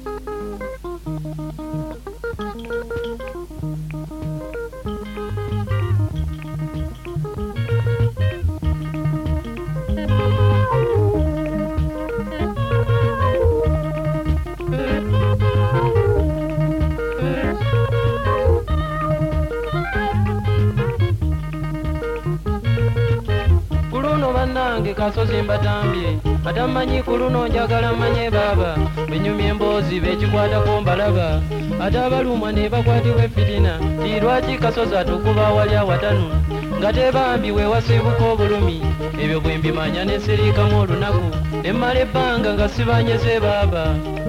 Nange kasozi mbatambye atamanyi ku luno njagala manye baba benyumya emboozi bekikwatako mbalaba ate abalumwa ne bakwatibwa effitina ti lwaki kasozi atukuba awali awatanu nga tebambi wewasibuka obulumi ebyo bwe mbimanya ne siriikamu olunaku ne mmala ebbanga nga sibanyeze baba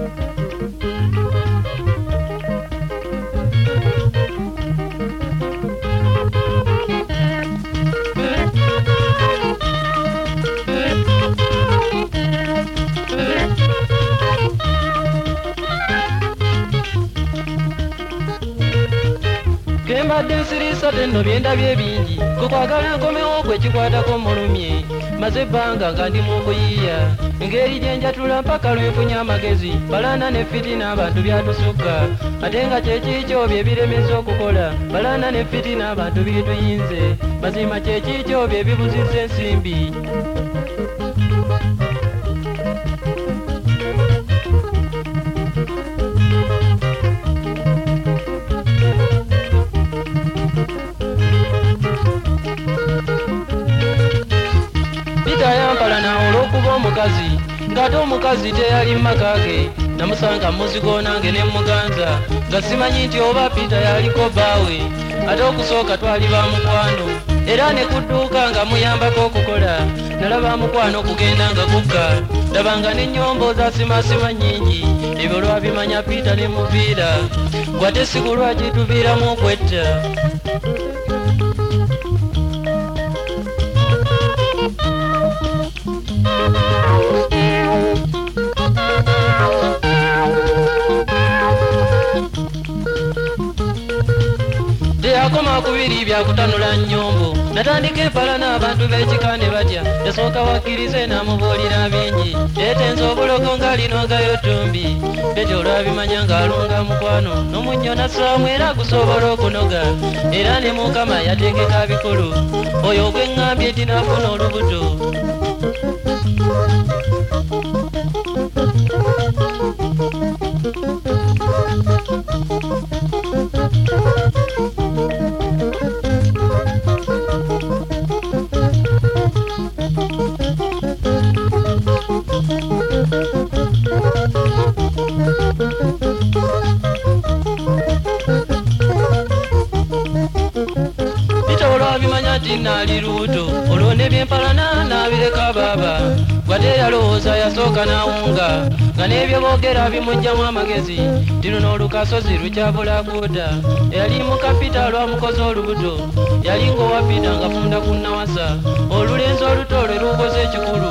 mbadde nsirisa tenno byendabye bingi kukwagala nkomewo kwe kikwatako mulumye maze ebbanga nga ndi mu kuyiiya engeri gye njatula mpaka lwenfunya amagezi balana ne fitina abantu byatusukka ate nga kyekikyo bye biremeza okukola balana ne fitina abantu bituyinze mazima kyekikyo bye bibuzizza ensimbi yampala nawe olw'okuba omukazi ng'ate omukazi teyali mumaka ge namusanga muzigo nange ne muganza nga simanyi nti oba Peter yaliko bbaawe ate okusooka twali ba mukwano era ne kudduuka nga muyambako okukola nalaba mukwano okugenda nga kukka labanga n'ennyombo zasimasima nnyingi ebyo lwabimanya Peter ne muviira gwate siku lwaki tuviiramu okwetta akoma kubiri byakutanula nnyombo natandika empala n'abantu b'ekikane batya yasooka wakkirize n'amubuulira bingi yeetenza obulogo ng'alinongayo ttumbi betyo olwabimanya ng'alunga mukwano n'omunnyo nassaamu era gusobola okunoga era ne mukama yategeka bikulu oyo ogw'eŋŋambye nti naafuna olubuto nali luuto olwo ne byempalana n'abireka baba gwate yalowooza yasooka n'awunga nga n'ebyo boogera bimugjamu amagezi ti luno olukasozi lukyabula kuuta eyali muka Peter lwamukoze olubuto yali ng'owa Peter nga funda ku nnawasa olulenzi oluto lwe lukoze ekikulu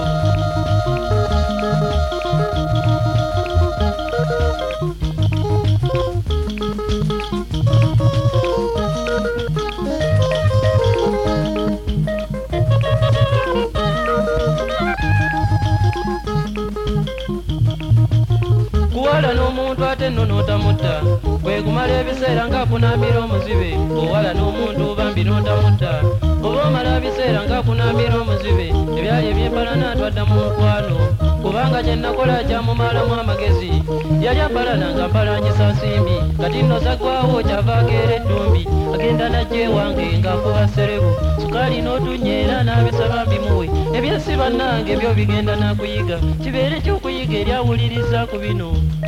kuwala n'omuntu ate nno n'otamutta kwe kumala ebiseera ng'akunaamira omuzibe owala n'omuntu bambi n'otamutta oba omala ebiseera ng'akunaamira omuzibe ebyali ebyempalana atwadda mu mukwano kubanga kye nakola kyamumalamu amagezi yali ampalana nga mpalanyisa nsimbi kati nno zaggwawo kyavaako era eddumbi agenda najja ewange ng'akuba serebu sukaali n'otunnya era n'abisaba mbimuwe ebyesi bannange byo bigenda n'akuyiga kibeere ky'okuyiga eri awuliriza ku bino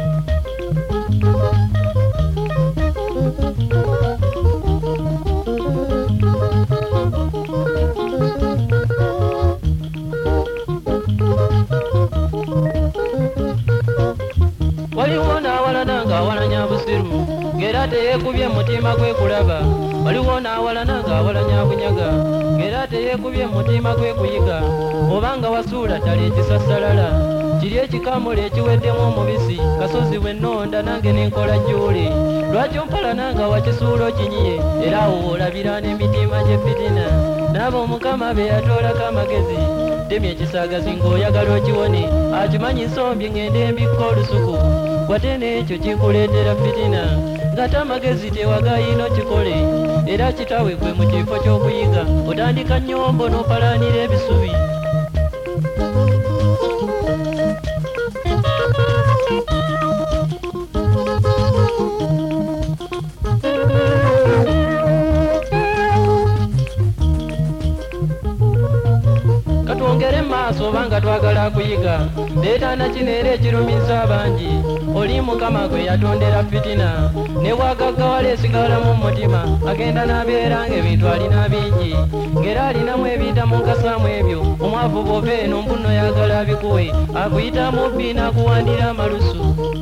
waliwo n'awalana ng'awalanya busiru ng'era teyeekubye mutima gwe kulaba waliwo n'awalana ng'awalanya bunyaga ng'era teyeekubye mutima gwe kuyiga obanga wasuula tali ekisassalala kiri ekikamula ekiweddemu omubisi kasozi bwe nnonda nange nenkola jjuule lwaki ompala nanga wakisuula okinyiye era awo olabira n'emitima gy'effitina n'abo omukama be yatoolako amagezi temya ekisaagazi ng'oyagala okiwone akimanyi nsombi ngende mbikka olusuku wate n'ekyo kikuleetera fitina ngate amagezi tewagayina okikole era kitawe gwe mu kifo ky'okuyiga otandika nnyombo n'opalaanira ebisubi katwongere maaso obanga twagala kuyiga leetana kino era ekirumiza abangi oli mukama gwe yatondera fitina ne bwagaggawala esigala mu mutima agenda n'abeera ng'ebintu alina bingi ng'era alinamu ebiyitamu nkasaamu ebyo omwavu bw'ova eno mbuno yagala abikuwe akuyita mubbi n'akuwandira amalusu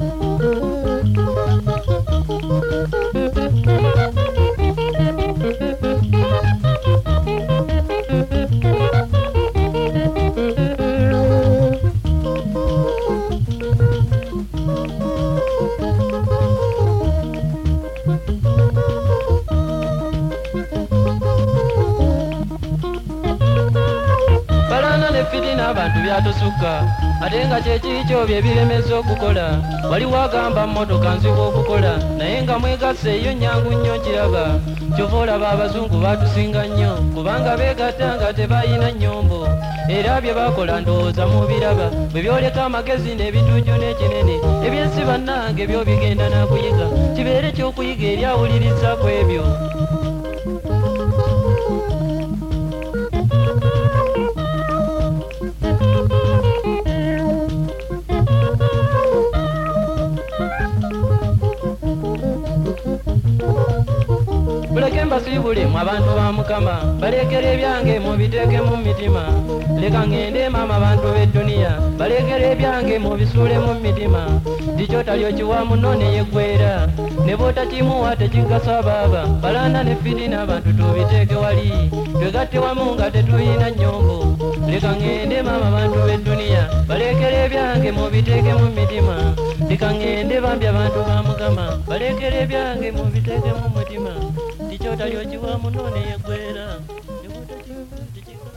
fitina abantu byatusukka ate nga kyekikyo bye biremeza okukola waliwo agamba mmotoka nzibu okukola naye nga mwegasse eyo nnyangu nnyo nkiraba kyova olaba abazungu baatusinga nnyo kubanga beegatta nga tebayina nnyombo era bye bakola ndowooza mu biraba bwe byoleka amagezi n'ebituuju n'ekinene ebyensi bannange byo bigenda n'akuyiga kibeere ky'okuyiga eri awuliriza ku ebyo muleke mbasiibule mu abantu ba mukama balekera ebyange mubiteeke mu mitima leka ngende maama abantu b'edduniya balekera ebyange mubisuule mu mitima tikyotali okiwa muno neyeggwera ne bw'otakimuwa tekigasa baaba balanda ne fitina abantu tubiteeke wali twegatte wamu nga tetuyina nnyombo leka ngende maama abantu b'edduniya balekera ebyange mubiteeke mu mitima leka ngende bambi abantu ba mukama balekera ebyange mubiteeke mu mutima tikyotali okiwa muno neyeggwera ne bw'otakimuwa tekigasa